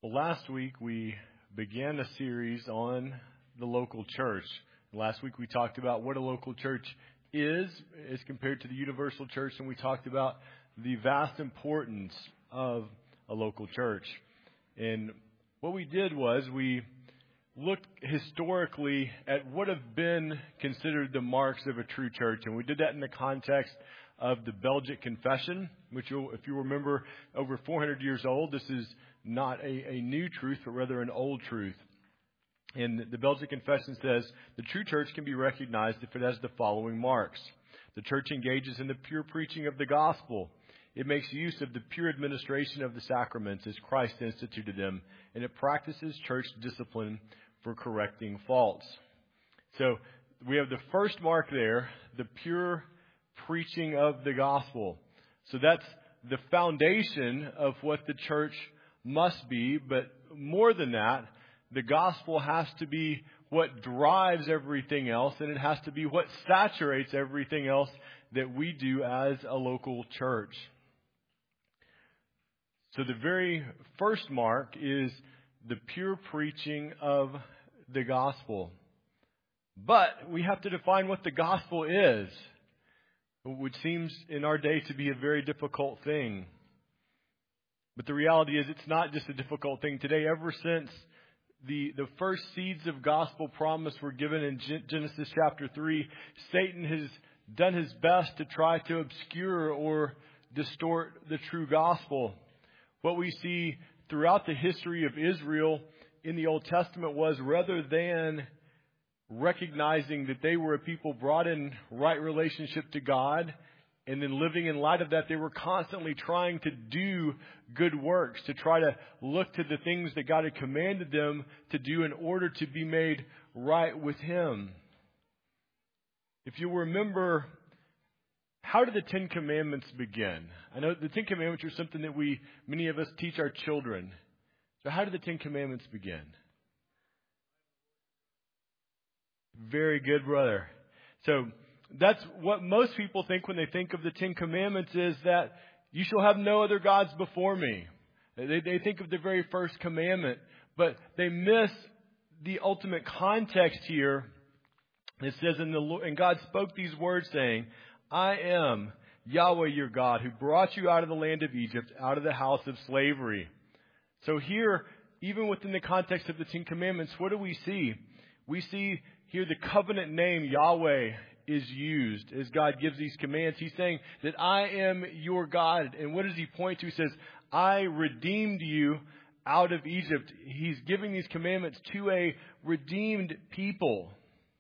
Well, last week we began a series on the local church. Last week we talked about what a local church is as compared to the universal church, and we talked about the vast importance of a local church. And what we did was we looked historically at what have been considered the marks of a true church, and we did that in the context of the Belgic Confession, which, if you remember, over 400 years old. This is not a new truth, but rather an old truth. And the Belgic Confession says the true church can be recognized if it has the following marks. The church engages in the pure preaching of the gospel. It makes use of the pure administration of the sacraments as Christ instituted them, and it practices church discipline for correcting faults. So we have the first mark there, the pure preaching of the gospel. So that's the foundation of what the church must be, but more than that, the gospel has to be what drives everything else, and it has to be what saturates everything else that we do as a local church. So the very first mark is the pure preaching of the gospel. But we have to define what the gospel is, which seems in our day to be a very difficult thing. But the reality is it's not just a difficult thing today. Ever since the first seeds of gospel promise were given in Genesis chapter 3, Satan has done his best to try to obscure or distort the true gospel. What we see throughout the history of Israel in the Old Testament was, rather than recognizing that they were a people brought in right relationship to God and then living in light of that, they were constantly trying to do good works, to try to look to the things that God had commanded them to do in order to be made right with Him. If you remember, how did the Ten Commandments begin? I know the Ten Commandments are something that many of us teach our children. So how did the Ten Commandments begin? Very good, brother. So that's what most people think when they think of the Ten Commandments, is that you shall have no other gods before me. They think of the very first commandment, but they miss the ultimate context here. It says, and God spoke these words, saying, I am Yahweh your God, who brought you out of the land of Egypt, out of the house of slavery. So here, even within the context of the Ten Commandments, what do we see? We see here the covenant name Yahweh is used as God gives these commands. He's saying that I am your God. And what does He point to? He says, I redeemed you out of Egypt. He's giving these commandments to a redeemed people.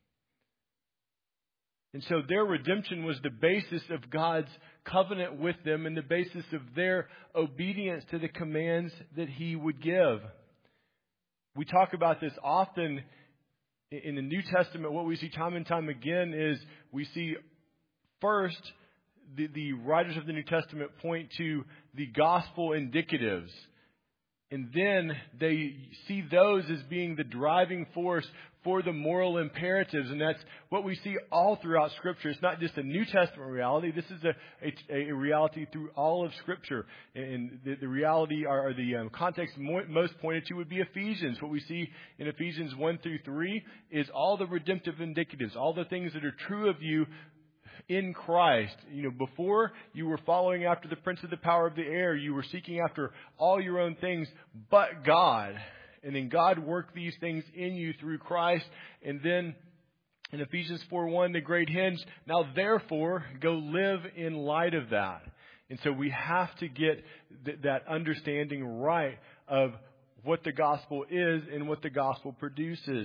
And so their redemption was the basis of God's covenant with them and the basis of their obedience to the commands that He would give. We talk about this often in the New Testament. What we see time and time again is we see first the writers of the New Testament point to the gospel indicatives. And then they see those as being the driving force for the moral imperatives. And that's what we see all throughout Scripture. It's not just a New Testament reality. This is a reality through all of Scripture. And the reality, or the context most pointed to, would be Ephesians. What we see in Ephesians 1 through 3 is all the redemptive indicatives, all the things that are true of you in Christ. Before you were following after the prince of the power of the air, you were seeking after all your own things but God. And then God worked these things in you through Christ. And then in Ephesians 4:1, the great hinge, now therefore go live in light of that. And so we have to get that understanding right of what the gospel is and what the gospel produces.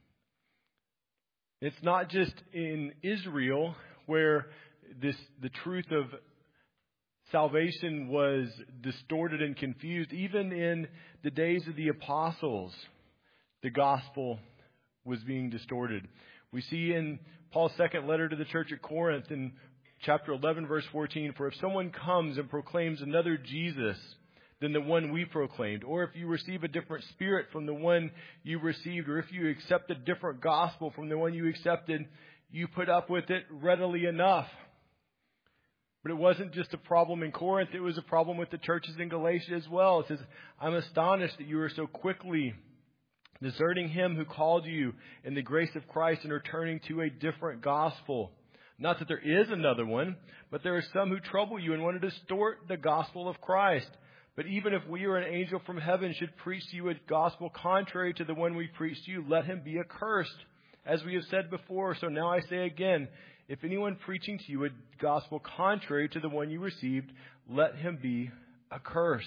It's not just in Israel where the truth of salvation was distorted and confused. Even in the days of the apostles, the gospel was being distorted. We see in Paul's second letter to the church at Corinth in chapter 11, verse 14, for if someone comes and proclaims another Jesus than the one we proclaimed, or if you receive a different spirit from the one you received, or if you accept a different gospel from the one you accepted, you put up with it readily enough. But it wasn't just a problem in Corinth. It was a problem with the churches in Galatia as well. It says, I'm astonished that you are so quickly deserting him who called you in the grace of Christ and returning to a different gospel. Not that there is another one, but there are some who trouble you and want to distort the gospel of Christ. But even if we or an angel from heaven should preach to you a gospel contrary to the one we preach to you, let him be accursed. As we have said before, so now I say again, if anyone preaching to you a gospel contrary to the one you received, let him be accursed.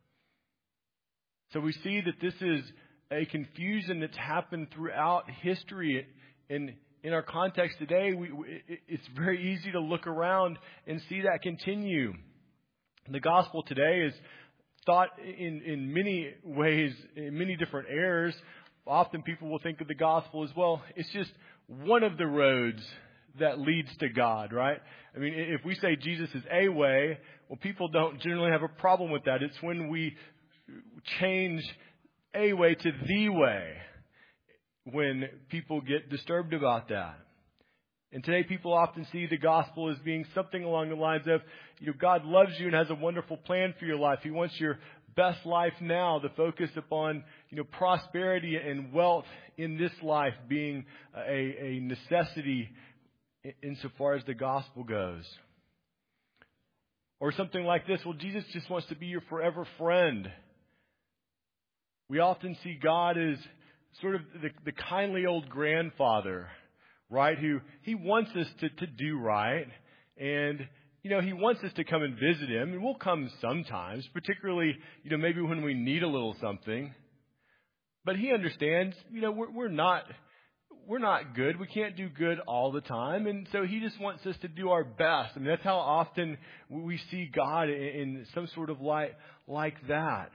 So we see that this is a confusion that's happened throughout history. In our context today, it's very easy to look around and see that continue. The gospel today is thought in many ways, in many different errors. Often people will think of the gospel as, well, it's just one of the roads that leads to God, right? I mean, if we say Jesus is a way, well, people don't generally have a problem with that. It's when we change a way to the way when people get disturbed about that. And today people often see the gospel as being something along the lines of, God loves you and has a wonderful plan for your life. He wants your best life now. The focus upon, prosperity and wealth in this life being a necessity insofar as the gospel goes. Or something like this, well, Jesus just wants to be your forever friend. We often see God as sort of the kindly old grandfather, right? Who he wants us to do right. And, he wants us to come and visit him. And we'll come sometimes, particularly, maybe when we need a little something. But he understands, we're not good. We can't do good all the time. And so he just wants us to do our best. I mean, that's how often we see God in some sort of light like that.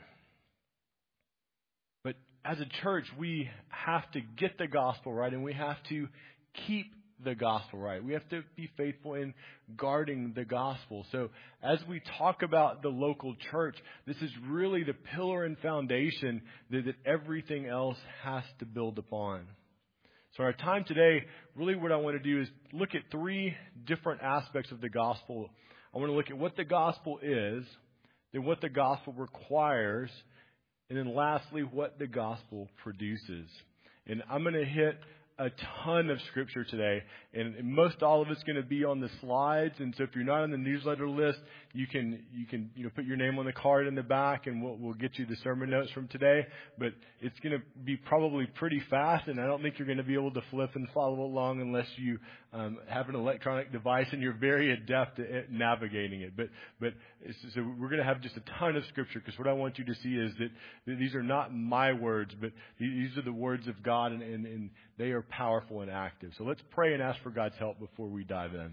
But as a church, we have to get the gospel right, and we have to keep the gospel right. We have to be faithful in guarding the gospel. So as we talk about the local church, this is really the pillar and foundation that everything else has to build upon. So our time today, really what I want to do is look at three different aspects of the gospel. I want to look at what the gospel is, then what the gospel requires, and then lastly, what the gospel produces. And I'm going to hit a ton of scripture today, and most all of it's going to be on the slides. And so if you're not on the newsletter list, you can put your name on the card in the back, and we'll get you the sermon notes from today. But it's going to be probably pretty fast, and I don't think you're going to be able to flip and follow along unless you have an electronic device and you're very adept at navigating it. But so we're going to have just a ton of scripture, because what I want you to see is that these are not my words, but these are the words of God, and they are powerful and active. So let's pray and ask for God's help before we dive in.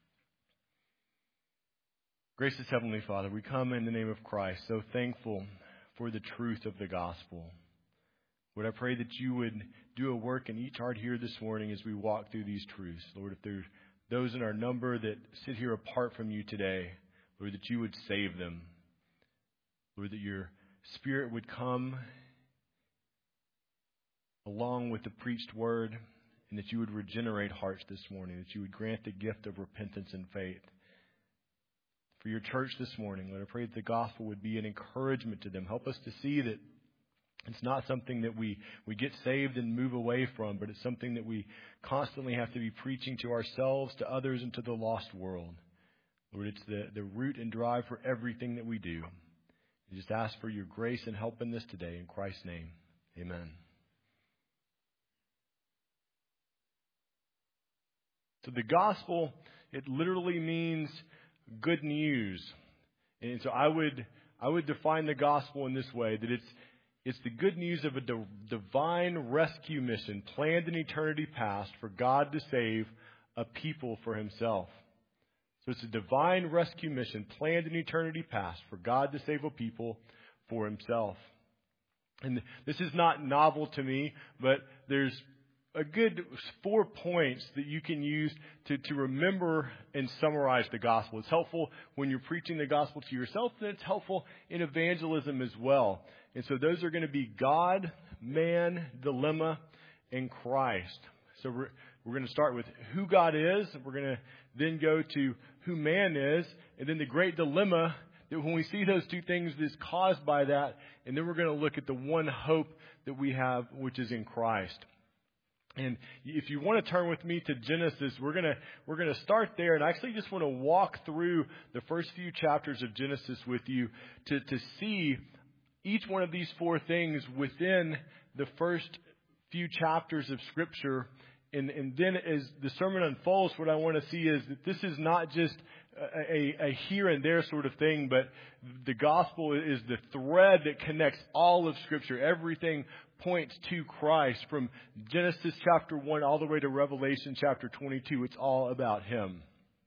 Gracious Heavenly Father, we come in the name of Christ, so thankful for the truth of the gospel. Lord, I pray that you would do a work in each heart here this morning as we walk through these truths. Lord, if there's those in our number that sit here apart from you today, Lord, that you would save them. Lord, that your Spirit would come along with the preached word, and that you would regenerate hearts this morning, that you would grant the gift of repentance and faith. For your church this morning, Lord, I pray that the gospel would be an encouragement to them. Help us to see that it's not something that we get saved and move away from, but it's something that we constantly have to be preaching to ourselves, to others, and to the lost world. Lord, it's the root and drive for everything that we do. We just ask for your grace and help in this today. In Christ's name, amen. So the gospel, it literally means good news. And so I would define the gospel in this way, that it's the good news of a divine rescue mission planned in eternity past for God to save a people for himself. So it's a divine rescue mission planned in eternity past for God to save a people for himself. And this is not novel to me, but there's a good 4 points that you can use to remember and summarize the gospel. It's helpful when you're preaching the gospel to yourself, and it's helpful in evangelism as well. And so those are going to be God, man, dilemma, and Christ. So we're going to start with who God is. We're going to then go to who man is. And then the great dilemma that when we see those two things is caused by that. And then we're going to look at the one hope that we have, which is in Christ. And if you want to turn with me to Genesis, we're going to start there. And I actually just want to walk through the first few chapters of Genesis with you to see each one of these four things within the first few chapters of Scripture. And then as the sermon unfolds, what I want to see is that this is not just a here and there sort of thing, but the gospel is the thread that connects all of Scripture. Everything points to Christ from Genesis chapter 1 all the way to Revelation chapter 22. It's all about Him.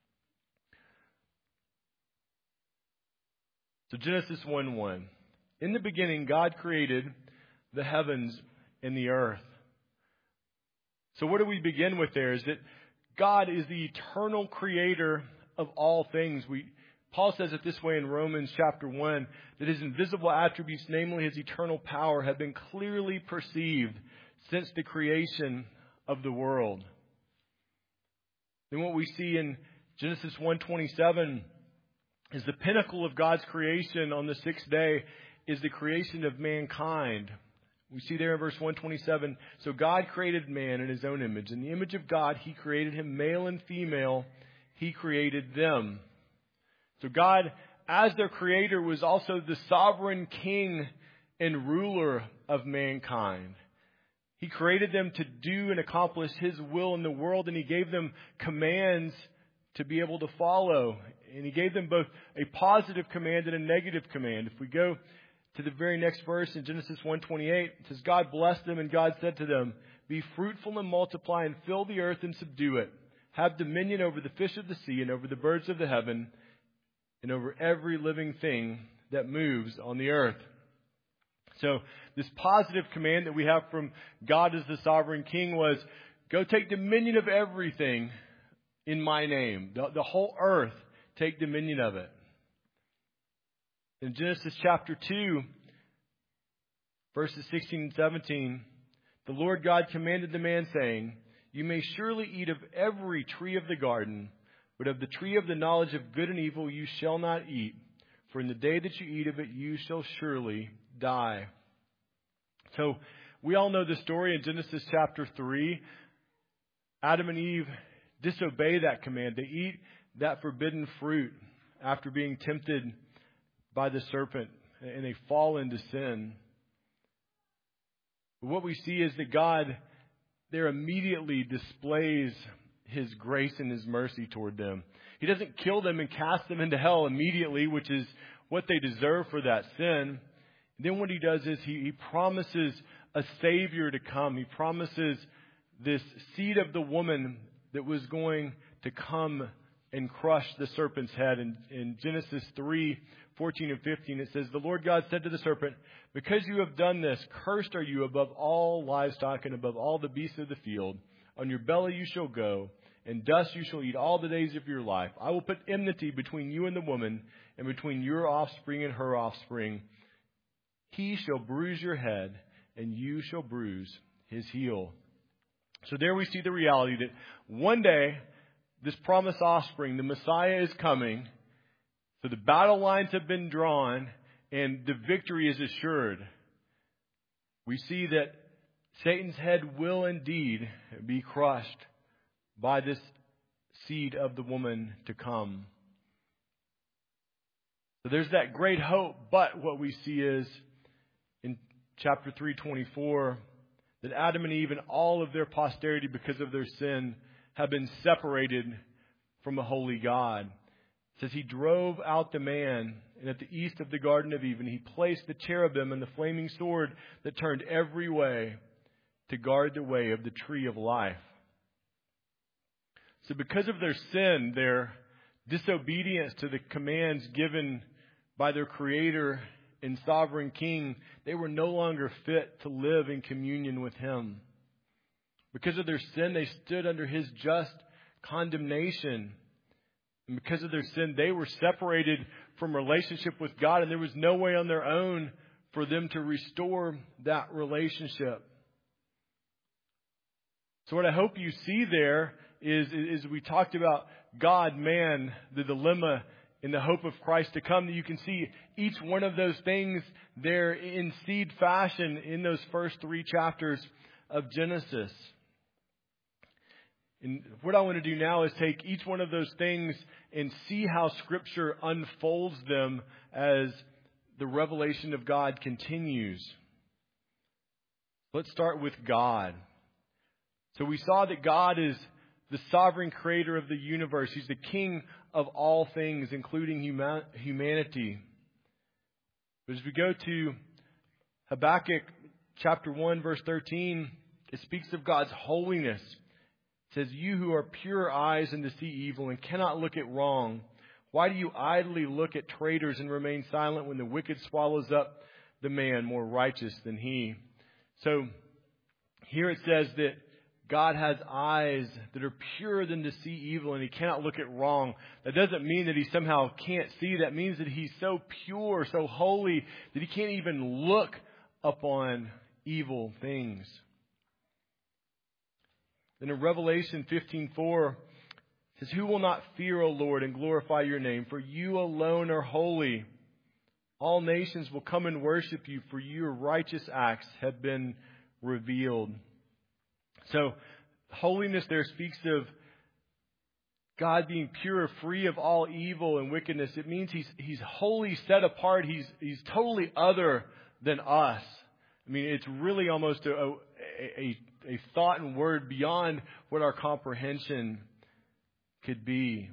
So Genesis 1:1. In the beginning, God created the heavens and the earth. So what do we begin with there? Is that God is the eternal creator of all things. Paul says it this way in Romans chapter 1, that His invisible attributes, namely His eternal power, have been clearly perceived since the creation of the world. Then what we see in Genesis 1:27 is the pinnacle of God's creation on the sixth day is the creation of mankind. We see there in verse 127, so God created man in His own image. In the image of God, He created him, male and female, He created them. So God, as their creator, was also the sovereign king and ruler of mankind. He created them to do and accomplish His will in the world, and He gave them commands to be able to follow. And He gave them both a positive command and a negative command. If we go to the very next verse in Genesis 1:28, it says, God blessed them, and God said to them, be fruitful and multiply and fill the earth and subdue it. Have dominion over the fish of the sea and over the birds of the heaven and over every living thing that moves on the earth. So this positive command that we have from God as the sovereign king was, go take dominion of everything in my name. The whole earth, take dominion of it. In Genesis chapter 2, verses 16 and 17, the Lord God commanded the man, saying, you may surely eat of every tree of the garden, but of the tree of the knowledge of good and evil you shall not eat, for in the day that you eat of it you shall surely die. So we all know the story in Genesis chapter 3. Adam and Eve disobey that command. They eat that forbidden fruit after being tempted by the serpent, and they fall into sin. But what we see is that God there immediately displays His grace and His mercy toward them. He doesn't kill them and cast them into hell immediately, which is what they deserve for that sin. Then what He does is He promises a Savior to come. He promises this seed of the woman that was going to come and crush the serpent's head. In Genesis 3:14 and 15, it says, the Lord God said to the serpent, because you have done this, cursed are you above all livestock and above all the beasts of the field. On your belly you shall go, and dust you shall eat all the days of your life. I will put enmity between you and the woman, and between your offspring and her offspring. He shall bruise your head, and you shall bruise his heel. So there we see the reality that one day, this promised offspring, the Messiah, is coming. So the battle lines have been drawn, and the victory is assured. We see that Satan's head will indeed be crushed by this seed of the woman to come. So there's that great hope, but what we see is in chapter 3:24 that Adam and Eve and all of their posterity, because of their sin, have been separated from a holy God. It says He drove out the man, and at the east of the Garden of Eden, He placed the cherubim and the flaming sword that turned every way to guard the way of the tree of life. So because of their sin, their disobedience to the commands given by their Creator and Sovereign King, they were no longer fit to live in communion with Him. Because of their sin, they stood under His just condemnation. And because of their sin, they were separated from relationship with God, and there was no way on their own for them to restore that relationship. So what I hope you see there is we talked about God, man, the dilemma, and the hope of Christ to come, that you can see each one of those things there in seed fashion in those first 3 chapters of Genesis. And what I want to do now is take each one of those things and see how Scripture unfolds them as the revelation of God continues. Let's start with God. So we saw that God is the sovereign creator of the universe. He's the king of all things, including humanity. But as we go to Habakkuk chapter 1, verse 13, it speaks of God's holiness. It says, "You who are pure eyes and to see evil and cannot look at wrong, why do you idly look at traitors and remain silent when the wicked swallows up the man more righteous than he?" So here it says that God has eyes that are purer than to see evil, and He cannot look at wrong. That doesn't mean that He somehow can't see. That means that He's so pure, so holy, that He can't even look upon evil things. Then in Revelation 15:4, it says, "Who will not fear, O Lord, and glorify your name? For you alone are holy. All nations will come and worship you, for your righteous acts have been revealed." So, holiness there speaks of God being pure, free of all evil and wickedness. It means He's wholly set apart. He's totally other than us. I mean, it's really almost a thought and word beyond what our comprehension could be.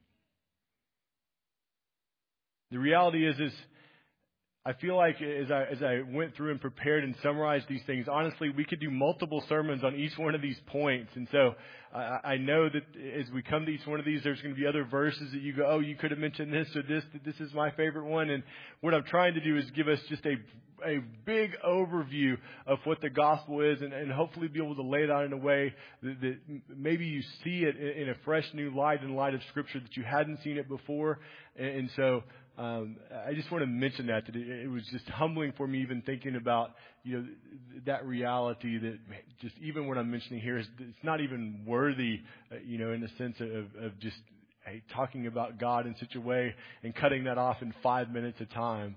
The reality is I feel like as I went through and prepared and summarized these things, honestly, we could do multiple sermons on each one of these points. And so I know that as we come to each one of these, there's going to be other verses that you go, oh, you could have mentioned this or this. This is my favorite one. And what I'm trying to do is give us just a big overview of what the gospel is, and hopefully be able to lay it out in a way that maybe you see it in a fresh new light, in light of Scripture, that you hadn't seen it before. And so I just want to mention that it was just humbling for me, even thinking about, that reality that just even what I'm mentioning here it's not even worthy, in the sense of just talking about God in such a way and cutting that off in 5 minutes of time.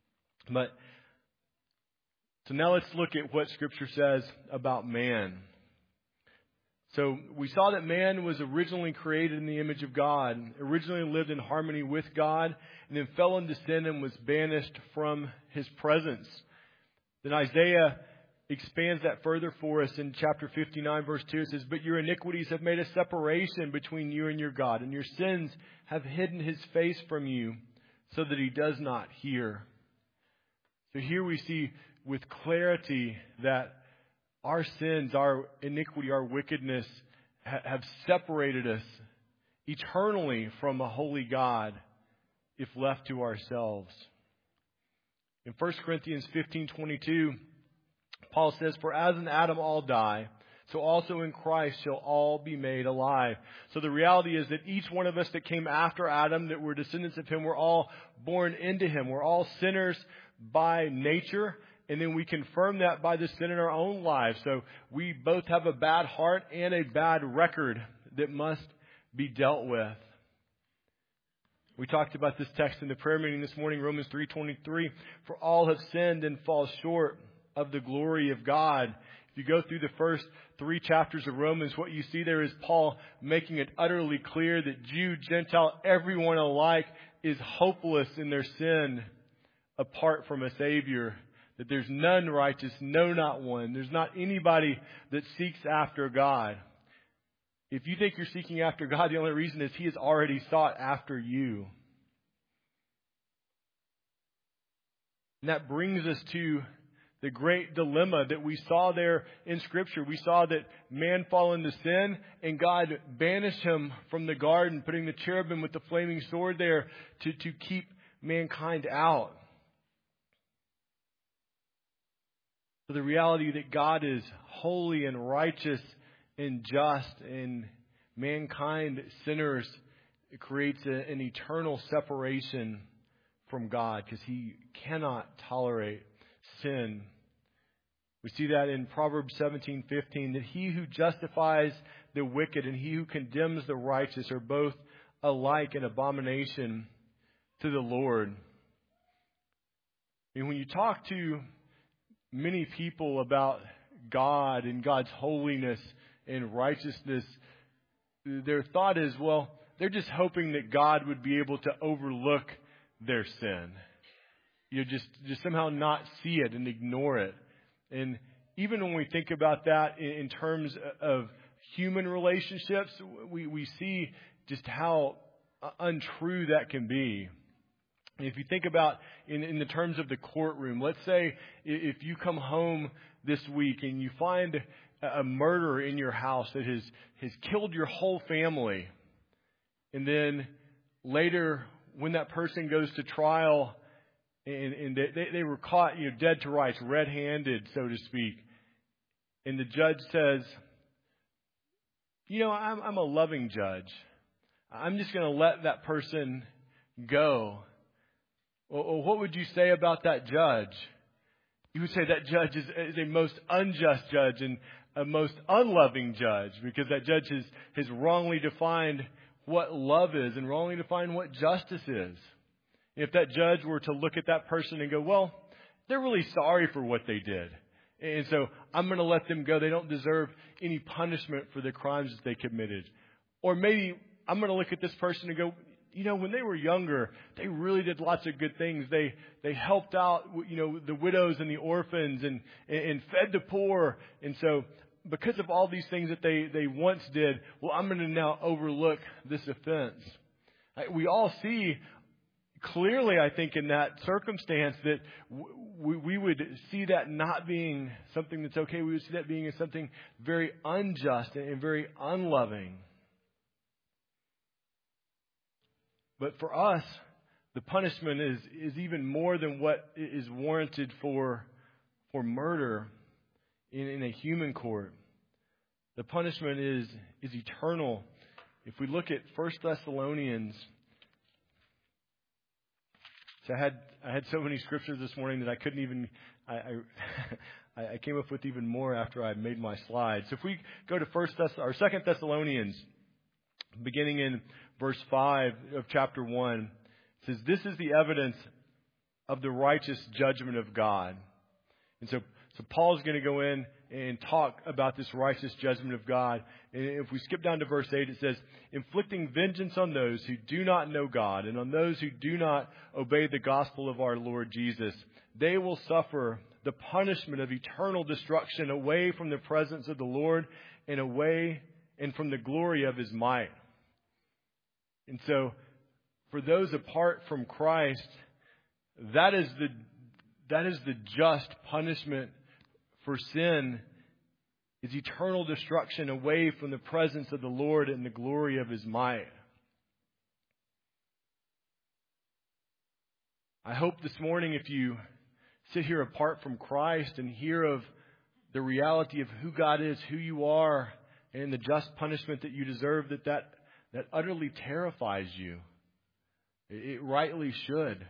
So now let's look at what Scripture says about man. So we saw that man was originally created in the image of God, originally lived in harmony with God, and then fell into sin and was banished from His presence. Then Isaiah expands that further for us in chapter 59, verse 2. It says, "But your iniquities have made a separation between you and your God, and your sins have hidden His face from you, so that He does not hear." So here we see with clarity that our sins, our iniquity, our wickedness have separated us eternally from a holy God if left to ourselves. In 1 Corinthians 15:22, Paul says, "For as in Adam all die, so also in Christ shall all be made alive." So the reality is that each one of us that came after Adam, that were descendants of him, were all born into him. We're all sinners by nature. And then we confirm that by the sin in our own lives. So we both have a bad heart and a bad record that must be dealt with. We talked about this text in the prayer meeting this morning, Romans 3:23. "For all have sinned and fall short of the glory of God." If you go through the first 3 chapters of Romans, what you see there is Paul making it utterly clear that Jew, Gentile, everyone alike is hopeless in their sin apart from a Savior. That there's none righteous, no, not one. There's not anybody that seeks after God. If you think you're seeking after God, the only reason is He has already sought after you. And that brings us to the great dilemma that we saw there in Scripture. We saw that man fell into sin, and God banished him from the garden, putting the cherubim with the flaming sword there to keep mankind out. So the reality that God is holy and righteous and just, and mankind, sinners, it creates an eternal separation from God, because He cannot tolerate sin. We see that in Proverbs 17:15, that he who justifies the wicked and he who condemns the righteous are both alike an abomination to the Lord. And when you talk to many people about God and God's holiness and righteousness, their thought is, well, they're just hoping that God would be able to overlook their sin. Just somehow not see it and ignore it. And even when we think about that in terms of human relationships, we see just how untrue that can be. If you think about in the terms of the courtroom, let's say if you come home this week and you find a murder in your house that has killed your whole family, and then later when that person goes to trial and they were caught, dead to rights, red-handed, so to speak, and the judge says, I'm a loving judge. I'm just going to let that person go. Well, what would you say about that judge? You would say that judge is a most unjust judge and a most unloving judge, because that judge has wrongly defined what love is and wrongly defined what justice is. If that judge were to look at that person and go, well, they're really sorry for what they did, and so I'm going to let them go. They don't deserve any punishment for the crimes that they committed. Or maybe I'm going to look at this person and go, when they were younger, they really did lots of good things. They helped out, the widows and the orphans and fed the poor. And so because of all these things that they once did, well, I'm going to now overlook this offense. We all see clearly, I think, in that circumstance that we would see that not being something that's okay. We would see that being something very unjust and very unloving. But for us, the punishment is even more than what is warranted for murder in a human court. The punishment is eternal. If we look at 1 Thessalonians, so I had so many scriptures this morning that I couldn't even I came up with even more after I made my slides. So if we go to 2 Thessalonians, beginning in verse 5 of chapter 1, it says, "This is the evidence of the righteous judgment of God." And so Paul's going to go in and talk about this righteous judgment of God. And if we skip down to verse 8, it says, "Inflicting vengeance on those who do not know God and on those who do not obey the gospel of our Lord Jesus. They will suffer the punishment of eternal destruction away from the presence of the Lord and from the glory of His might." And so, for those apart from Christ, that is the just punishment for sin, is eternal destruction away from the presence of the Lord and the glory of His might. I hope this morning, if you sit here apart from Christ and hear of the reality of who God is, who you are, and the just punishment that you deserve, that utterly terrifies you. It rightly should.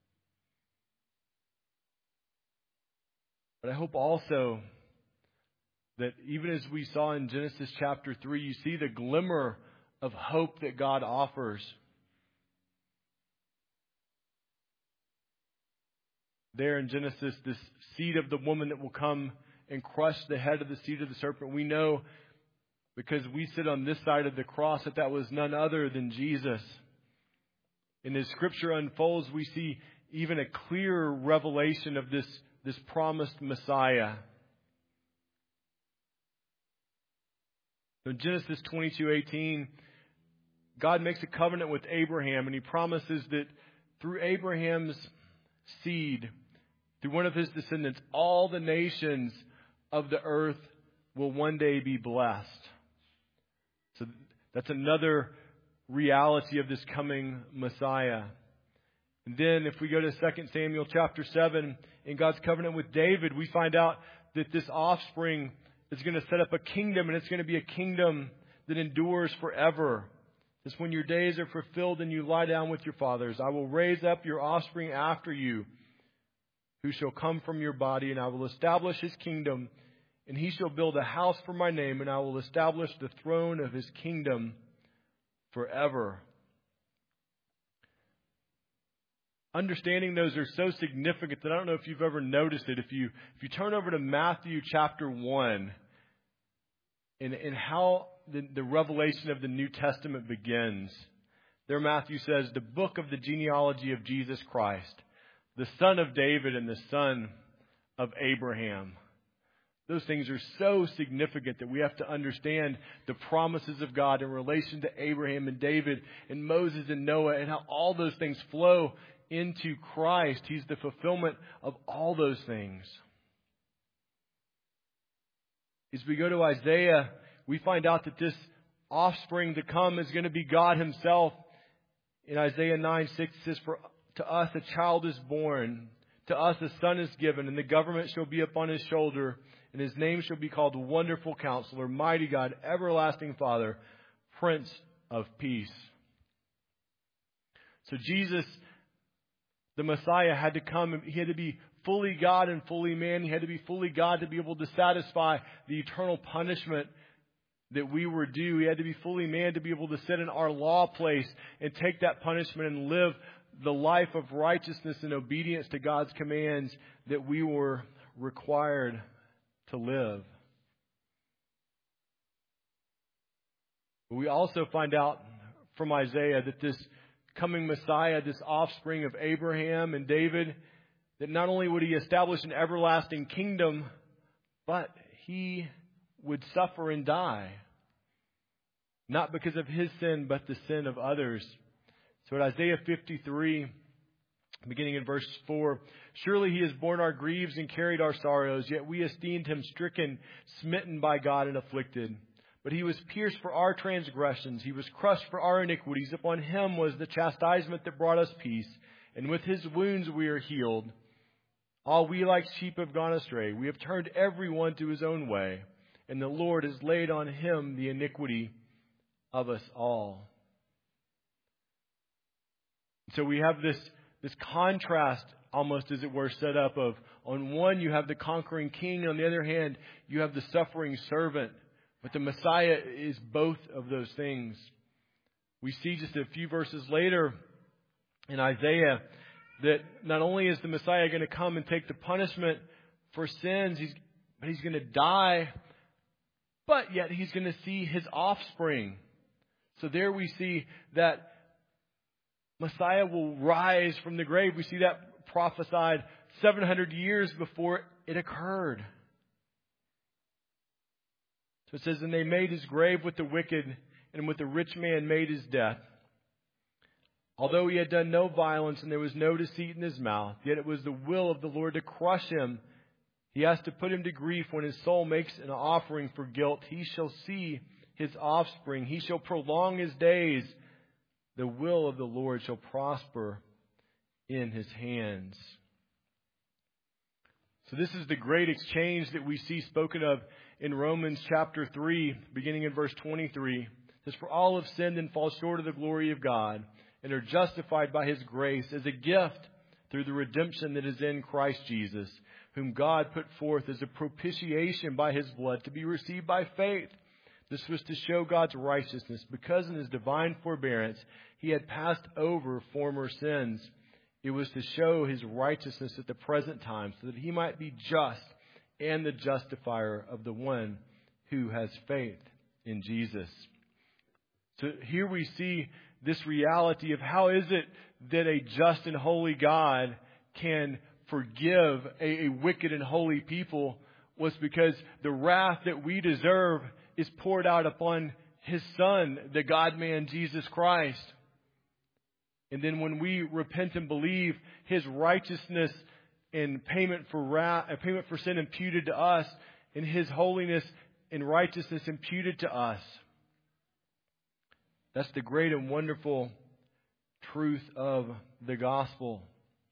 But I hope also that even as we saw in Genesis chapter 3, you see the glimmer of hope that God offers. There in Genesis, this seed of the woman that will come and crush the head of the seed of the serpent. We know, because we sit on this side of the cross, that was none other than Jesus. And as Scripture unfolds, we see even a clearer revelation of this promised Messiah. In Genesis 22:18, God makes a covenant with Abraham, and He promises that through Abraham's seed, through one of his descendants, all the nations of the earth will one day be blessed. So that's another reality of this coming Messiah. And then if we go to 2 Samuel chapter 7, in God's covenant with David, we find out that this offspring is going to set up a kingdom, and it's going to be a kingdom that endures forever. It's when your days are fulfilled and you lie down with your fathers. I will raise up your offspring after you, who shall come from your body, and I will establish his kingdom, and he shall build a house for my name, and I will establish the throne of his kingdom forever. Understanding those are so significant that I don't know if you've ever noticed it. If you turn over to Matthew chapter 1 and how the revelation of the New Testament begins, there Matthew says, the book of the genealogy of Jesus Christ, the son of David and the son of Abraham. Those things are so significant that we have to understand the promises of God in relation to Abraham and David and Moses and Noah, and how all those things flow into Christ. He's the fulfillment of all those things. As we go to Isaiah, we find out that this offspring to come is going to be God himself. In Isaiah 9:6 it says, "For to us a child is born, to us a son is given, and the government shall be upon his shoulder, and his name shall be called Wonderful Counselor, Mighty God, Everlasting Father, Prince of Peace." So Jesus, the Messiah, had to come. He had to be fully God and fully man. He had to be fully God to be able to satisfy the eternal punishment that we were due. He had to be fully man to be able to sit in our law place and take that punishment and live the life of righteousness and obedience to God's commands that we were required to live. But we also find out from Isaiah that this coming Messiah, this offspring of Abraham and David, that not only would he establish an everlasting kingdom, but he would suffer and die. Not because of his sin, but the sin of others. So at Isaiah 53, beginning in verse 4, "Surely he has borne our griefs and carried our sorrows, yet we esteemed him stricken, smitten by God, and afflicted. But he was pierced for our transgressions, he was crushed for our iniquities. Upon him was the chastisement that brought us peace, and with his wounds we are healed. All we like sheep have gone astray. We have turned every one to his own way, and the Lord has laid on him the iniquity of us all." So we have this contrast, almost as it were, set up of, on one you have the conquering king, and on the other hand you have the suffering servant. But the Messiah is both of those things. We see just a few verses later in Isaiah that not only is the Messiah going to come and take the punishment for sins, but he's going to die, but yet he's going to see his offspring. So there we see that Messiah will rise from the grave. We see that prophesied 700 years before it occurred. So it says, "And they made his grave with the wicked, and with the rich man made his death. Although he had done no violence and there was no deceit in his mouth, yet it was the will of the Lord to crush him. He has to put him to grief when his soul makes an offering for guilt. He shall see his offspring. He shall prolong his days. The will of the Lord shall prosper in his hands." So this is the great exchange that we see spoken of in Romans chapter 3, beginning in verse 23. It says, "For all have sinned and fall short of the glory of God, and are justified by his grace as a gift through the redemption that is in Christ Jesus, whom God put forth as a propitiation by his blood to be received by faith. This was to show God's righteousness, because in his divine forbearance he had passed over former sins. It was to show his righteousness at the present time, so that he might be just and the justifier of the one who has faith in Jesus." So here we see this reality of how is it that a just and holy God can forgive a wicked and holy people, was because the wrath that we deserve is poured out upon his Son, the God-man Jesus Christ. And then when we repent and believe, his righteousness and payment for sin imputed to us, and his holiness and righteousness imputed to us. That's the great and wonderful truth of the gospel.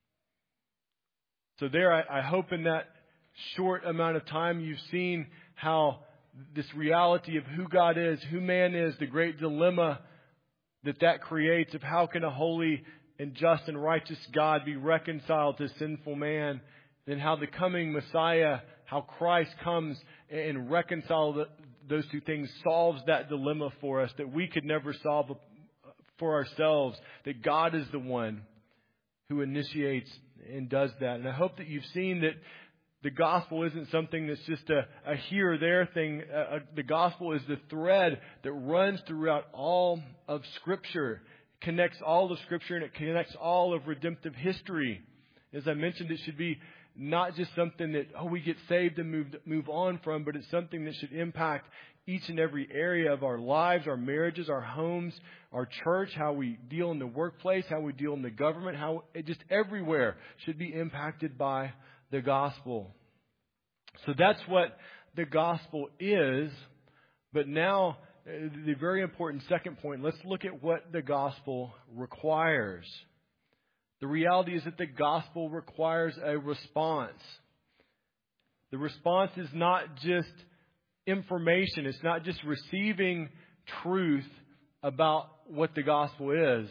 So there, I hope in that short amount of time you've seen how this reality of who God is, who man is, the great dilemma that creates of how can a holy and just and righteous God be reconciled to sinful man, and how the coming Messiah, how Christ comes and reconciles those two things, solves that dilemma for us that we could never solve for ourselves, that God is the one who initiates and does that. And I hope that you've seen that the gospel isn't something that's just a here or there thing. The gospel is the thread that runs throughout all of Scripture. It connects all of Scripture, and it connects all of redemptive history. As I mentioned, it should be not just something that we get saved and move on from, but it's something that should impact each and every area of our lives, our marriages, our homes, our church, how we deal in the workplace, how we deal in the government, how it just everywhere should be impacted by the gospel. So that's what the gospel is. But now, the very important second point, let's look at what the gospel requires. The reality is that the gospel requires a response. The response is not just information. It's not just receiving truth about what the gospel is.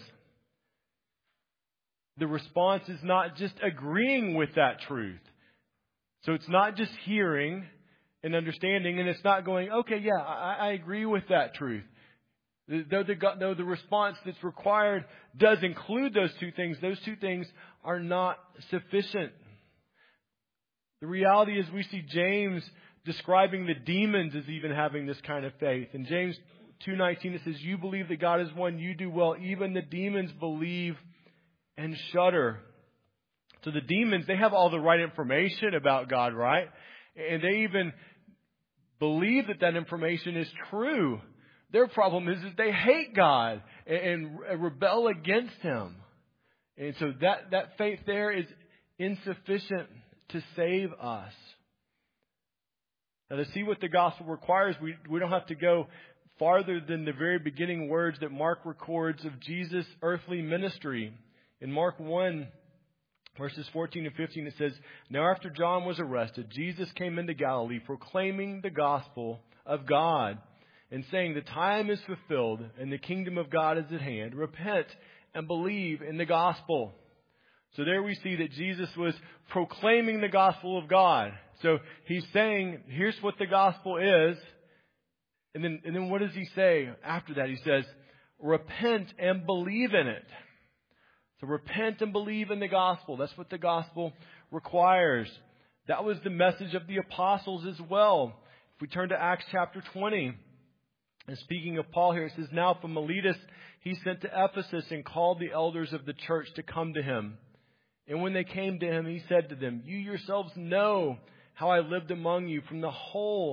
The response is not just agreeing with that truth. So it's not just hearing and understanding, and it's not going, okay, yeah, I agree with that truth. Though the response that's required does include those two things are not sufficient. The reality is we see James describing the demons as even having this kind of faith. In James 2:19 it says, "You believe that God is one, you do well. Even the demons believe and shudder." So the demons, they have all the right information about God, right? And they even believe that information is true. Their problem is they hate God and rebel against Him. And so that faith there is insufficient to save us. Now, to see what the gospel requires, we don't have to go farther than the very beginning words that Mark records of Jesus' earthly ministry. In Mark 1, verses 14 and 15, it says, "Now after John was arrested, Jesus came into Galilee proclaiming the gospel of God and saying, 'The time is fulfilled and the kingdom of God is at hand. Repent and believe in the gospel.'" So there we see that Jesus was proclaiming the gospel of God. So He's saying, here's what the gospel is. And then what does He say after that? He says, repent and believe in it. So repent and believe in the gospel. That's what the gospel requires. That was the message of the apostles as well. If we turn to Acts chapter 20, and speaking of Paul here, it says, "Now from Miletus he sent to Ephesus and called the elders of the church to come to him. And when they came to him, he said to them, 'You yourselves know how I lived among you from the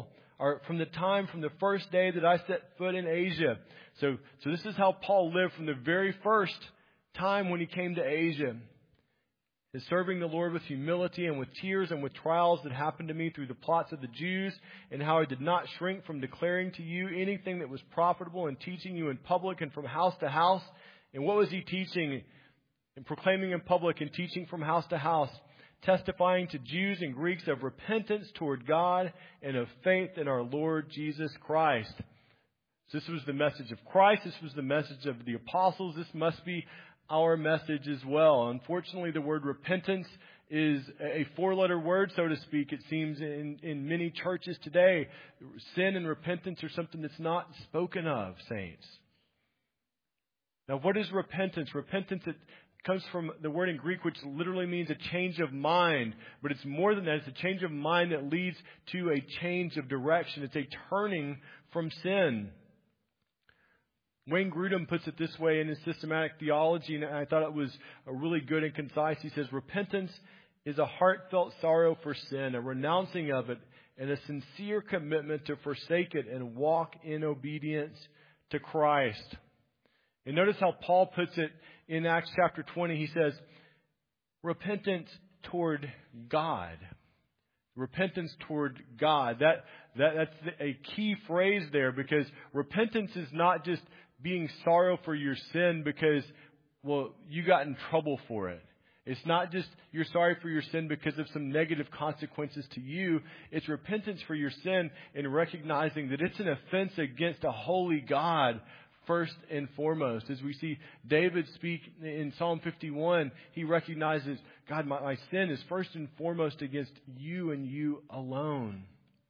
first day that I set foot in Asia.'" So this is how Paul lived from the very first time when he came to Asia. "Is serving the Lord with humility and with tears and with trials that happened to me through the plots of the Jews, and how I did not shrink from declaring to you anything that was profitable and teaching you in public and from house to house." And what was he teaching and proclaiming in public and teaching from house to house? "Testifying to Jews and Greeks of repentance toward God and of faith in our Lord Jesus Christ." So this was the message of Christ. This was the message of the apostles. This must be our message as well. Unfortunately, the word repentance is a four-letter word, so to speak, it seems, in many churches today. Sin and repentance are something that's not spoken of, saints. Now, what is repentance? Repentance, it comes from the word in Greek, which literally means a change of mind. But it's more than that. It's a change of mind that leads to a change of direction. It's a turning from sin. Wayne Grudem puts it this way in his systematic theology, and I thought it was really good and concise. He says, "Repentance is a heartfelt sorrow for sin, a renouncing of it, and a sincere commitment to forsake it and walk in obedience to Christ." And notice how Paul puts it in Acts chapter 20. He says, repentance toward God. Repentance toward God. That's a key phrase there, because repentance is not just being sorrow for your sin because, well, you got in trouble for it. It's not just you're sorry for your sin because of some negative consequences to you. It's repentance for your sin and recognizing that it's an offense against a holy God first and foremost. As we see David speak in Psalm 51, he recognizes, God, my sin is first and foremost against you and you alone.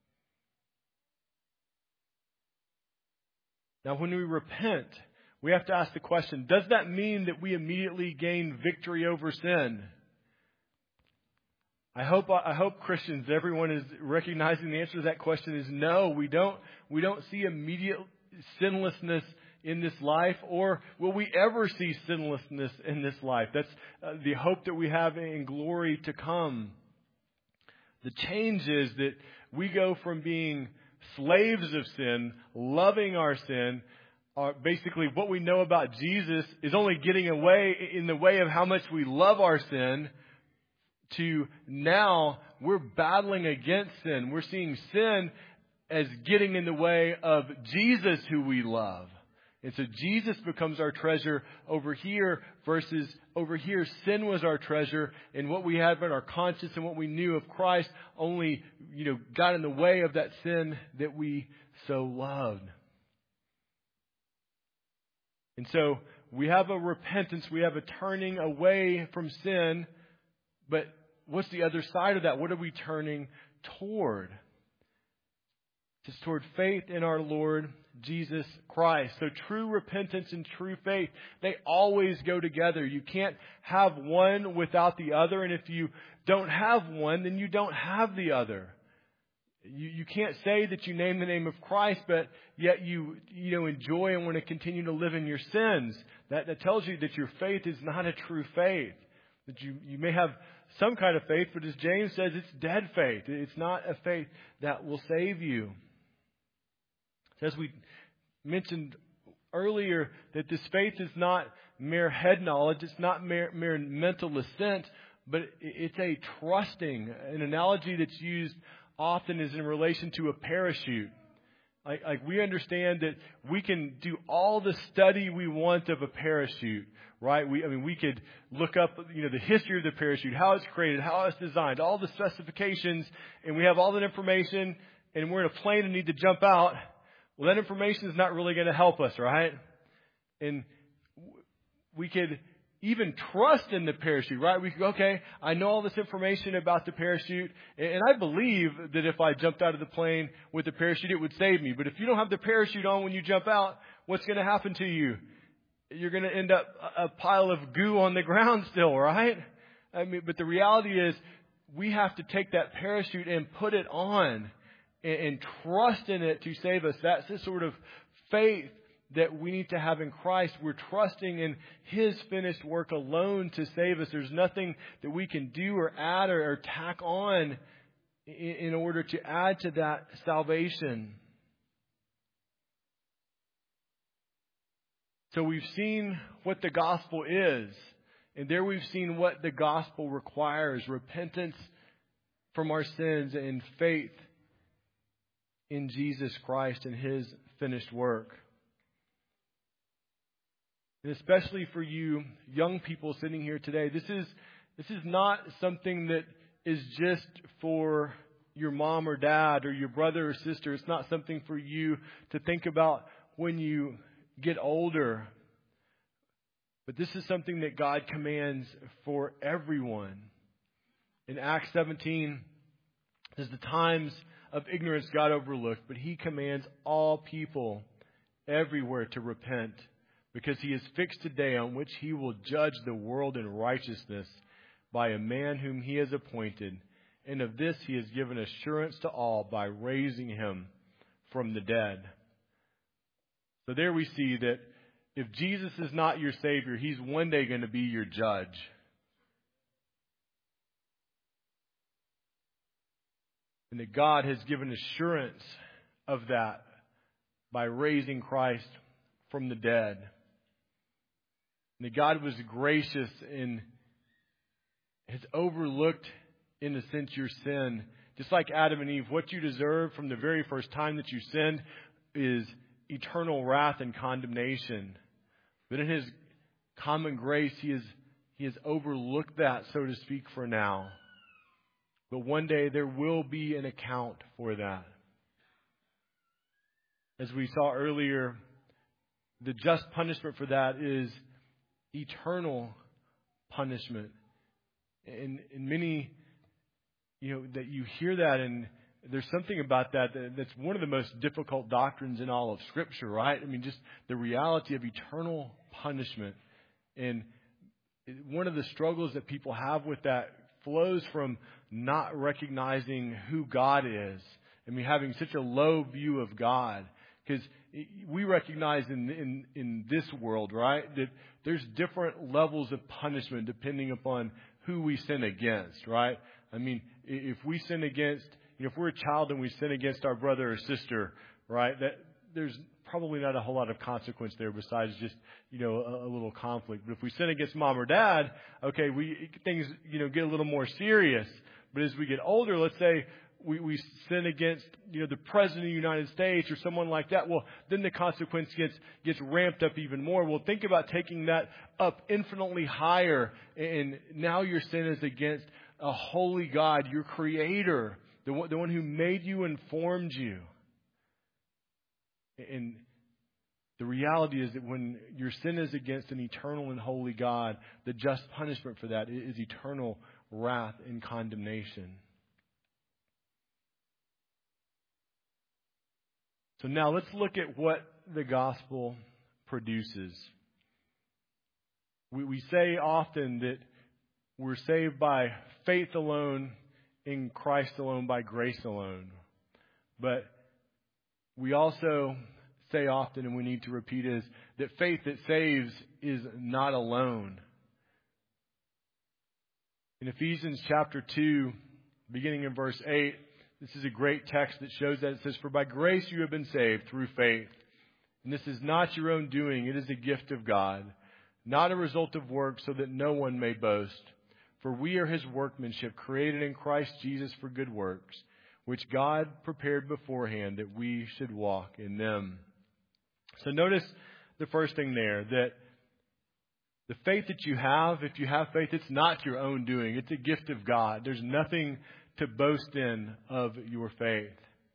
Now, when we repent, we have to ask the question, does that mean that we immediately gain victory over sin? I hope Christians, everyone is recognizing the answer to that question is no. We don't see immediate sinlessness in this life, or will we ever see sinlessness in this life? That's the hope that we have in glory to come. The change is that we go from being slaves of sin, loving our sin. Basically, what we know about Jesus is only getting away in the way of how much we love our sin, to now we're battling against sin. We're seeing sin as getting in the way of Jesus, who we love. And so Jesus becomes our treasure over here, versus over here sin was our treasure, and what we had in our conscience and what we knew of Christ only, got in the way of that sin that we so loved. And so we have a repentance, we have a turning away from sin, but what's the other side of that? What are we turning toward? It's toward faith in our Lord Jesus Christ. So true repentance and true faith, they always go together. You can't have one without the other. And if you don't have one, then you don't have the other. You can't say that you name the name of Christ, but yet you enjoy and want to continue to live in your sins. That tells you that your faith is not a true faith. That you may have some kind of faith, but as James says, it's dead faith. It's not a faith that will save you. As we mentioned earlier, that this faith is not mere head knowledge. It's not mere mental assent, but it's a trusting. An analogy that's used often is in relation to a parachute. Like we understand that we can do all the study we want of a parachute, right? We could look up, the history of the parachute, how it's created, how it's designed, all the specifications, and we have all that information, and we're in a plane and need to jump out. Well, that information is not really going to help us, right? And we could even trust in the parachute, right? We could go, okay, I know all this information about the parachute, and I believe that if I jumped out of the plane with the parachute, it would save me. But if you don't have the parachute on when you jump out, what's going to happen to you? You're going to end up a pile of goo on the ground still, right? But the reality is we have to take that parachute and put it on and trust in it to save us. That's the sort of faith that we need to have in Christ. We're trusting in His finished work alone to save us. There's nothing that we can do or add or tack on in order to add to that salvation. So we've seen what the gospel is, and there we've seen what the gospel requires: repentance from our sins and faith in Jesus Christ and His finished work. And especially for you young people sitting here today, this is not something that is just for your mom or dad or your brother or sister. It's not something for you to think about when you get older. But this is something that God commands for everyone. In Acts 17, there's the times of ignorance God overlooked, but He commands all people everywhere to repent, because He has fixed a day on which He will judge the world in righteousness by a man whom He has appointed. And of this He has given assurance to all by raising Him from the dead. So there we see that if Jesus is not your Savior, He's one day going to be your judge. And that God has given assurance of that by raising Christ from the dead. And that God was gracious and has overlooked, in a sense, your sin. Just like Adam and Eve, what you deserve from the very first time that you sinned is eternal wrath and condemnation. But in His common grace, He has overlooked that, so to speak, for now. But one day there will be an account for that. As we saw earlier, the just punishment for that is eternal punishment. And many, that you hear that, and there's something about that's one of the most difficult doctrines in all of Scripture, right? I mean, just the reality of eternal punishment. And one of the struggles that people have with that flows from not recognizing who God is. I mean, having such a low view of God. Because we recognize in this world, right, that there's different levels of punishment depending upon who we sin against, right? I mean, if we sin against, if we're a child and we sin against our brother or sister, right, that there's probably not a whole lot of consequence there besides just, a little conflict. But if we sin against mom or dad, okay, things, get a little more serious. But as we get older, let's say we sin against, the President of the United States or someone like that, well, then the consequence gets ramped up even more. Well, think about taking that up infinitely higher. And now your sin is against a holy God, your Creator, the one who made you and formed you. And the reality is that when your sin is against an eternal and holy God, the just punishment for that is eternal wrath and condemnation. So now let's look at what the gospel produces. We say often that we're saved by faith alone, in Christ alone, by grace alone. But we also say often, and we need to repeat, is that faith that saves is not alone. In Ephesians chapter 2, beginning in verse 8, this is a great text that shows that. It says, "For by grace you have been saved through faith. And this is not your own doing. It is a gift of God, not a result of works, so that no one may boast. For we are His workmanship, created in Christ Jesus for good works, which God prepared beforehand that we should walk in them." So notice the first thing there, that the faith that you have, if you have faith, it's not your own doing. It's a gift of God. There's nothing to boast in of your faith.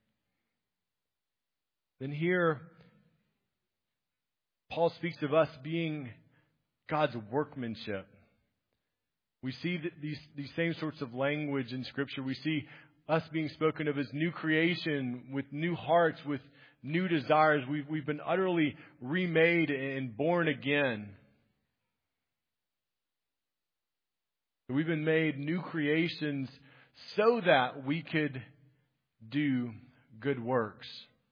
Then here, Paul speaks of us being God's workmanship. We see that these same sorts of language in Scripture. We see us being spoken of as new creation, with new hearts, with new desires. We've been utterly remade and born again. We've been made new creations so that we could do good works.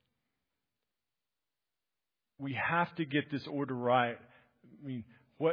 We have to get this order right. I mean, what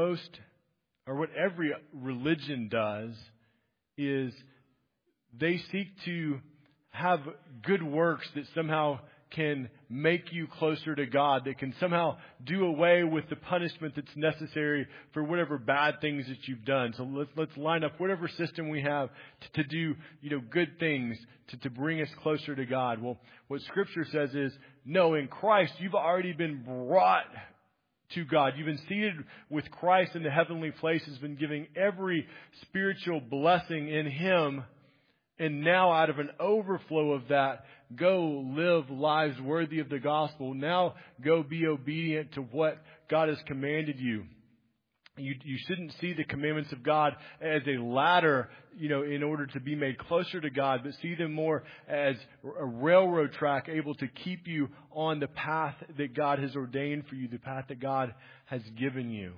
every religion does is they seek to have good works that somehow can make you closer to God, that can somehow do away with the punishment that's necessary for whatever bad things that you've done. So let's line up whatever system we have to do, good things to bring us closer to God. Well, what Scripture says is, no, in Christ you've already been brought to God. You've been seated with Christ in the heavenly places, been giving every spiritual blessing in Him. And now out of an overflow of that, go live lives worthy of the gospel. Now go be obedient to what God has commanded you. You shouldn't see the commandments of God as a ladder, in order to be made closer to God, but see them more as a railroad track able to keep you on the path that God has ordained for you, the path that God has given you.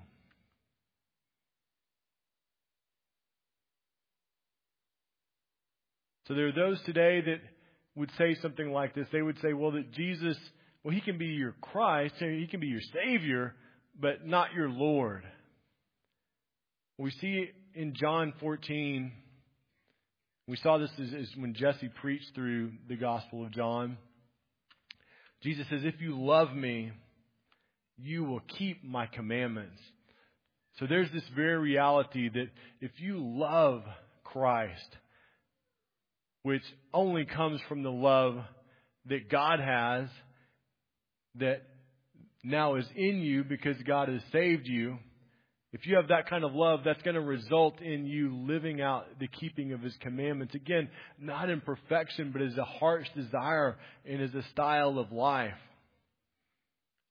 So there are those today that would say something like this. They would say, that Jesus, He can be your Christ, He can be your Savior, but not your Lord. We see in John 14, we saw this is when Jesse preached through the Gospel of John. Jesus says, "If you love me, you will keep my commandments." So there's this very reality that if you love Christ, which only comes from the love that God has, that now is in you because God has saved you. If you have that kind of love, that's going to result in you living out the keeping of His commandments. Again, not in perfection, but as a heart's desire and as a style of life.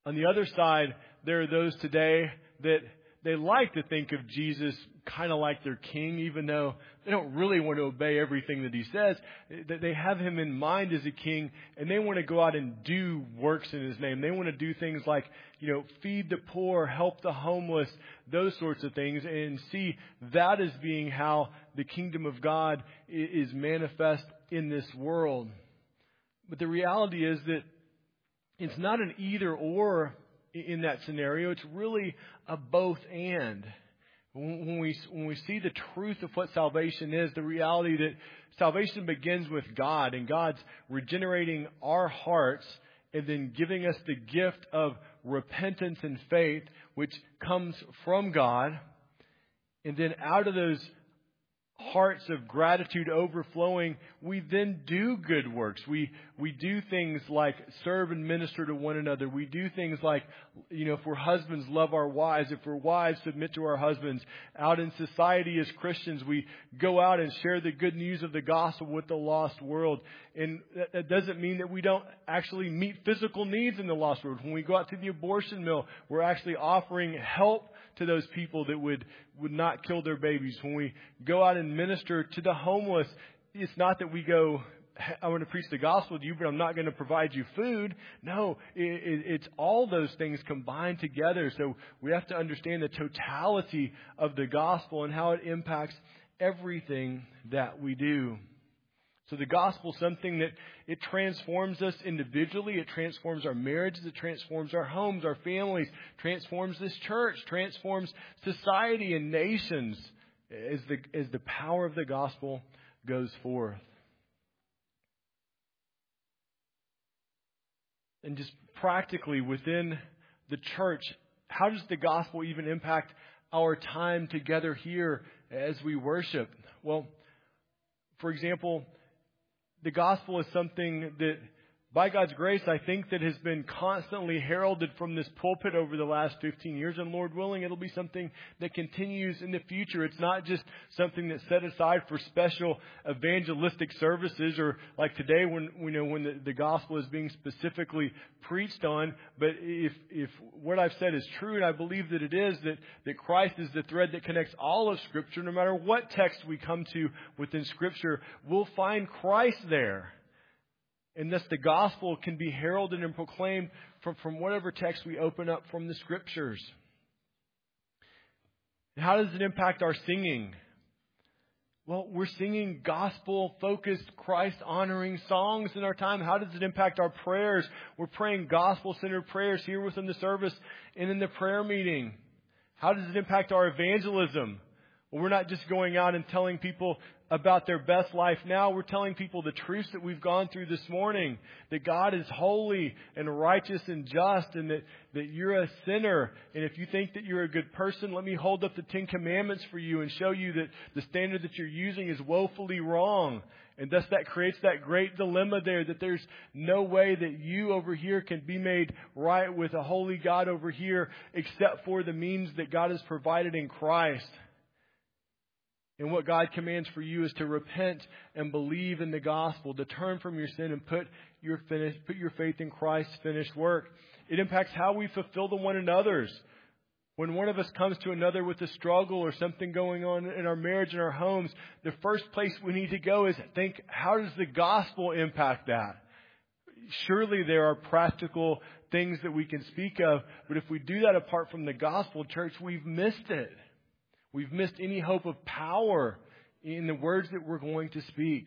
On the other side, there are those today that they like to think of Jesus kind of like their king, even though they don't really want to obey everything that he says. They have him in mind as a king, and they want to go out and do works in his name. They want to do things like, feed the poor, help the homeless, those sorts of things, and see that as being how the kingdom of God is manifest in this world. But the reality is that it's not an either or in that scenario. It's really a both and. When we see the truth of what salvation is, the reality that salvation begins with God, and God's regenerating our hearts and then giving us the gift of repentance and faith, which comes from God. And then out of those hearts of gratitude overflowing, we then do good works. We do things like serve and minister to one another. We do things like, if we're husbands, love our wives. If we're wives, submit to our husbands. Out in society as Christians, we go out and share the good news of the gospel with the lost world. And that doesn't mean that we don't actually meet physical needs in the lost world. When we go out to the abortion mill, we're actually offering help to those people that would not kill their babies. When we go out and minister to the homeless, it's not that we go, I want to preach the gospel to you, but I'm not going to provide you food. No, it's all those things combined together. So we have to understand the totality of the gospel and how it impacts everything that we do. So the gospel is something that it transforms us individually. It transforms our marriages. It transforms our homes, our families, transforms this church, transforms society and nations as the power of the gospel goes forth. And just practically within the church, how does the gospel even impact our time together here as we worship? Well, for example, the gospel is something that, by God's grace, I think that has been constantly heralded from this pulpit over the last 15 years. And Lord willing, it'll be something that continues in the future. It's not just something that's set aside for special evangelistic services or like today when the gospel is being specifically preached on. But if what I've said is true, and I believe that it is, that Christ is the thread that connects all of Scripture, no matter what text we come to within Scripture, we'll find Christ there. And thus the gospel can be heralded and proclaimed from whatever text we open up from the Scriptures. And how does it impact our singing? Well, we're singing gospel-focused, Christ-honoring songs in our time. How does it impact our prayers? We're praying gospel-centered prayers here within the service and in the prayer meeting. How does it impact our evangelism? Well, we're not just going out and telling people about their best life now. We're telling people the truths that we've gone through this morning. That God is holy and righteous and just, and that you're a sinner. And if you think that you're a good person, let me hold up the 10 Commandments for you and show you that the standard that you're using is woefully wrong. And thus that creates that great dilemma there, that there's no way that you over here can be made right with a holy God over here except for the means that God has provided in Christ. And what God commands for you is to repent and believe in the gospel, to turn from your sin and put your faith in Christ's finished work. It impacts how we fulfill the one another's. When one of us comes to another with a struggle or something going on in our marriage and our homes, the first place we need to go is think, how does the gospel impact that? Surely there are practical things that we can speak of, but if we do that apart from the gospel, church, we've missed it. We've missed any hope of power in the words that we're going to speak.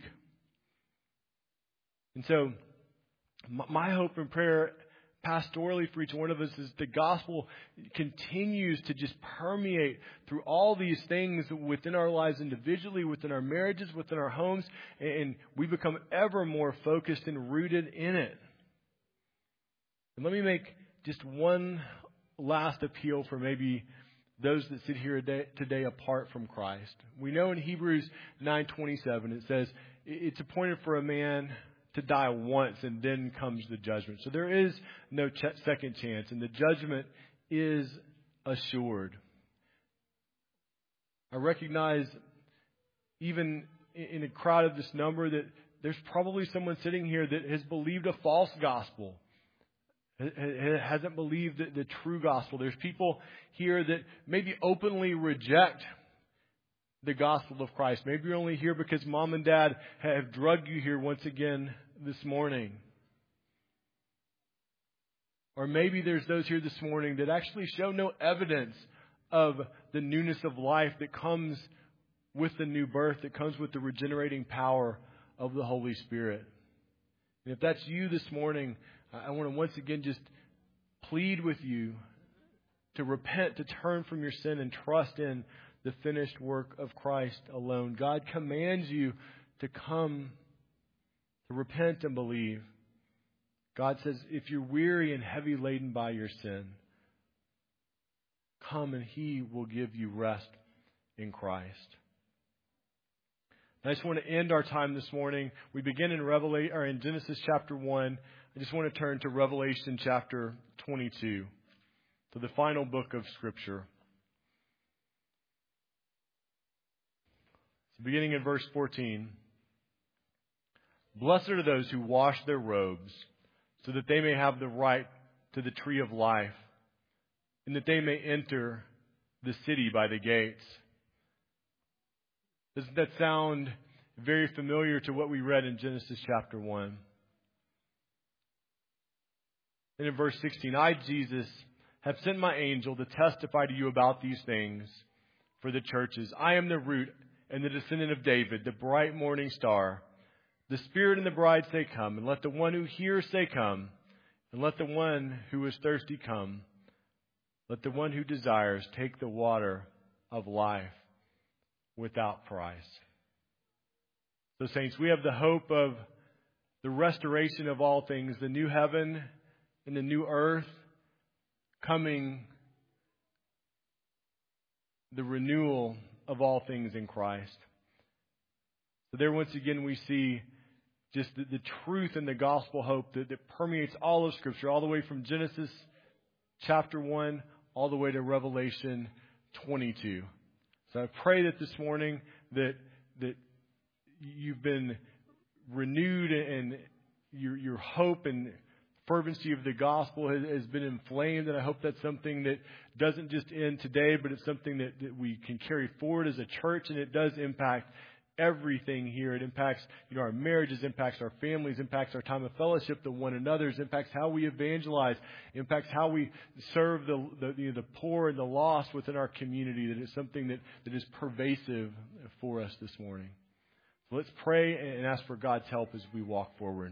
And so, my hope and prayer pastorally for each one of us is the gospel continues to just permeate through all these things within our lives individually, within our marriages, within our homes, and we become ever more focused and rooted in it. And let me make just one last appeal for maybe those that sit here today apart from Christ. We know in Hebrews 9:27 it says, it's appointed for a man to die once and then comes the judgment. So there is no second chance, and the judgment is assured. I recognize even in a crowd of this number that there's probably someone sitting here that has believed a false gospel. hasn't believed the true gospel. There's people here that maybe openly reject the gospel of Christ. Maybe you're only here because mom and dad have drugged you here once again this morning. Or maybe there's those here this morning that actually show no evidence of the newness of life that comes with the new birth, that comes with the regenerating power of the Holy Spirit. And if that's you this morning, I want to once again just plead with you to repent, to turn from your sin and trust in the finished work of Christ alone. God commands you to come, to repent and believe. God says, if you're weary and heavy laden by your sin, come and He will give you rest in Christ. I just want to end our time this morning. We begin in Genesis chapter 1. I just want to turn to Revelation chapter 22, to the final book of Scripture. Beginning in verse 14. Blessed are those who wash their robes, so that they may have the right to the tree of life, and that they may enter the city by the gates. Doesn't that sound very familiar to what we read in Genesis chapter 1? And in verse 16, I, Jesus, have sent my angel to testify to you about these things for the churches. I am the root and the descendant of David, the bright morning star. The Spirit and the bride say, come. And let the one who hears say, come. And let the one who is thirsty come. Let the one who desires take the water of life without price. So, saints, we have the hope of the restoration of all things, the new heaven and the new earth coming, the renewal of all things in Christ. So there once again we see just the truth and the gospel hope that permeates all of Scripture, all the way from Genesis chapter 1 all the way to Revelation 22. So I pray that this morning that you've been renewed and your hope and fervency of the gospel has been inflamed. And I hope that's something that doesn't just end today, but it's something that we can carry forward as a church, and it does impact everything here. It impacts, our marriages, impacts our families, impacts our time of fellowship to one another, impacts how we evangelize, impacts how we serve the poor and the lost within our community. That is something that is pervasive for us this morning. So let's pray and ask for God's help as we walk forward.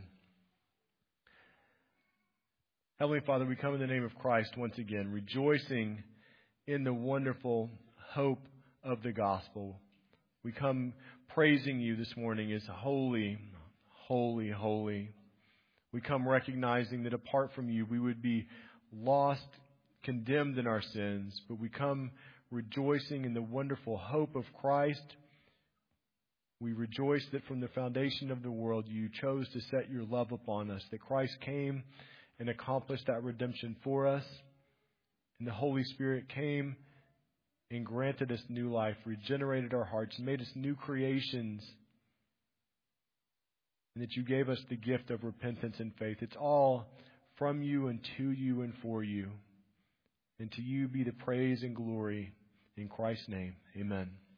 Heavenly Father, we come in the name of Christ once again, rejoicing in the wonderful hope of the gospel. We come praising you this morning as holy, holy, holy. We come recognizing that apart from you, we would be lost, condemned in our sins. But we come rejoicing in the wonderful hope of Christ. We rejoice that from the foundation of the world, you chose to set your love upon us, that Christ came and accomplished that redemption for us. And the Holy Spirit came and granted us new life, regenerated our hearts, made us new creations, and that you gave us the gift of repentance and faith. It's all from you and to you and for you. And to you be the praise and glory in Christ's name. Amen.